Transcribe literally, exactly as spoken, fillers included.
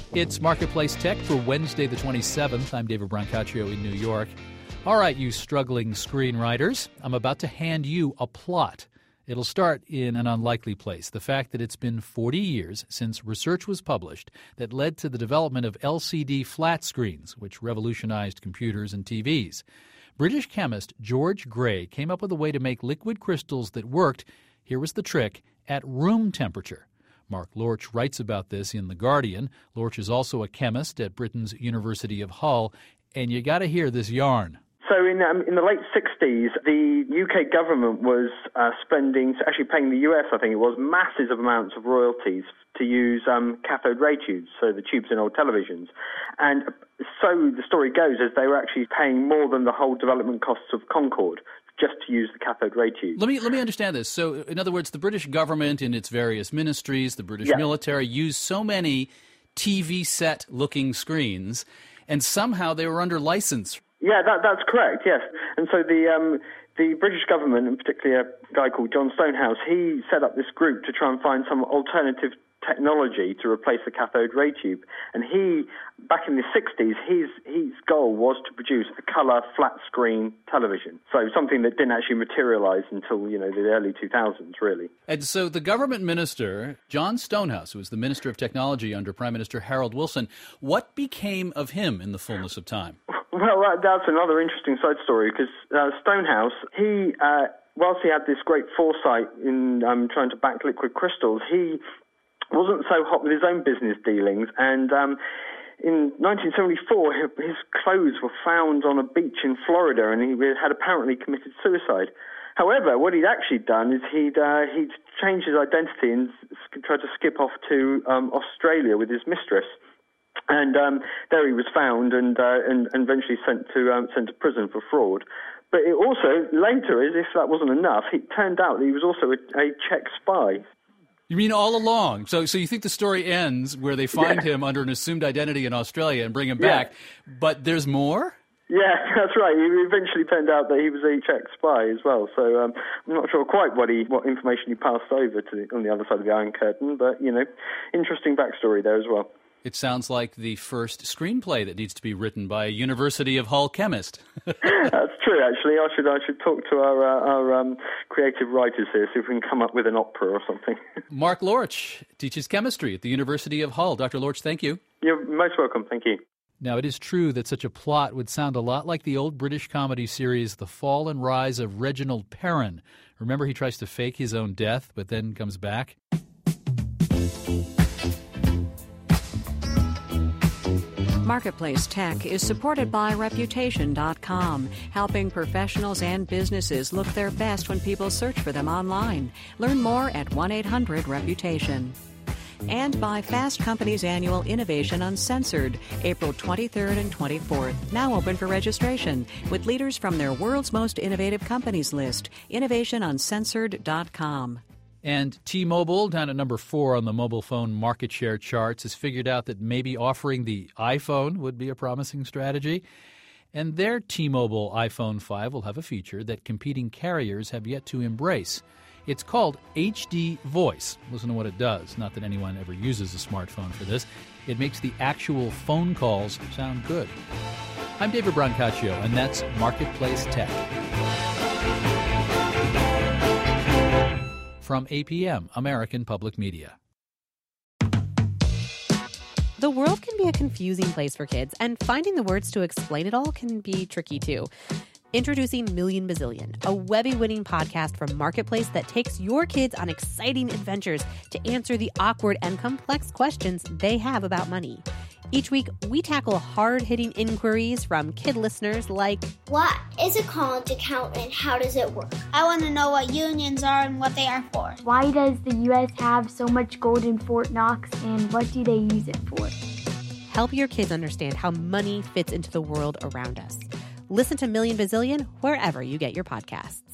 It's Marketplace Tech for Wednesday the twenty-seventh. I'm David Brancaccio in New York. All right, you struggling screenwriters, I'm about to hand you a plot. It'll start in an unlikely place, the fact that it's been forty years since research was published that led to the development of L C D flat screens, which revolutionized computers and T Vs. British chemist George Gray came up with a way to make liquid crystals that worked, here was the trick, at room temperature. Mark Lorch writes about this in The Guardian. Lorch is also a chemist at Britain's University of Hull, and you got to hear this yarn. So in um, in the late sixties, the U K government was uh, spending, actually paying the U S, I think it was, massive amounts of royalties to use um, cathode ray tubes, so the tubes in old televisions. And so the story goes, as they were actually paying more than the whole development costs of Concorde just to use the cathode ray tube. Let me let me understand this. So, in other words, the British government in its various ministries, the British yeah. military, used so many T V set-looking screens, and somehow they were under license. Yeah, that, that's correct, yes. And so the um, the British government, and particularly a guy called John Stonehouse, he set up this group to try and find some alternative technology to replace the cathode ray tube. And he, back in the sixties, his his goal was to produce a colour flat-screen television. So something that didn't actually materialise until, you know, the early two thousands, really. And so the government minister, John Stonehouse, who was the Minister of Technology under Prime Minister Harold Wilson, what became of him in the fullness of time? Well, uh, that's another interesting side story, because uh, Stonehouse, he, uh, whilst he had this great foresight in um, trying to back liquid crystals, he wasn't so hot with his own business dealings, and um, in nineteen seventy-four, his clothes were found on a beach in Florida, and he had apparently committed suicide. However, what he'd actually done is he'd uh, he'd changed his identity and tried to skip off to um, Australia with his mistress. And um, there he was found and, uh, and, and eventually sent to um, sent to prison for fraud. But it also, later, as if that wasn't enough, it turned out that he was also a, a Czech spy. You mean all along? So so you think the story ends where they find yeah. him under an assumed identity in Australia and bring him back, yeah. but there's more? Yeah, that's right. It eventually turned out that he was a Czech spy as well. So um, I'm not sure quite what he what information he passed over to the, on the other side of the Iron Curtain, but, you know, interesting backstory there as well. It sounds like the first screenplay that needs to be written by a University of Hull chemist. That's true, actually. I should I should talk to our uh, our um, creative writers here, see if we can come up with an opera or something. Mark Lorch teaches chemistry at the University of Hull. Doctor Lorch, thank you. You're most welcome. Thank you. Now, it is true that such a plot would sound a lot like the old British comedy series The Fall and Rise of Reginald Perrin. Remember, he tries to fake his own death, but then comes back? Marketplace Tech is supported by Reputation dot com, helping professionals and businesses look their best when people search for them online. Learn more at one eight hundred reputation. And by Fast Company's annual Innovation Uncensored, April twenty-third and twenty-fourth, now open for registration, with leaders from their world's most innovative companies list. Innovation Uncensored dot com. And T-Mobile, down at number four on the mobile phone market share charts, has figured out that maybe offering the iPhone would be a promising strategy. And their T-Mobile iPhone five will have a feature that competing carriers have yet to embrace. It's called H D Voice. Listen to what it does. Not that anyone ever uses a smartphone for this. It makes the actual phone calls sound good. I'm David Brancaccio, and that's Marketplace Tech. From A P M, American Public Media. The world can be a confusing place for kids, and finding the words to explain it all can be tricky too. Introducing Million Bazillion, a Webby-winning podcast from Marketplace that takes your kids on exciting adventures to answer the awkward and complex questions they have about money. Each week, we tackle hard-hitting inquiries from kid listeners like, what is a college account and how does it work? I want to know what unions are and what they are for. Why does the U S have so much gold in Fort Knox, and what do they use it for? Help your kids understand how money fits into the world around us. Listen to Million Bazillion wherever you get your podcasts.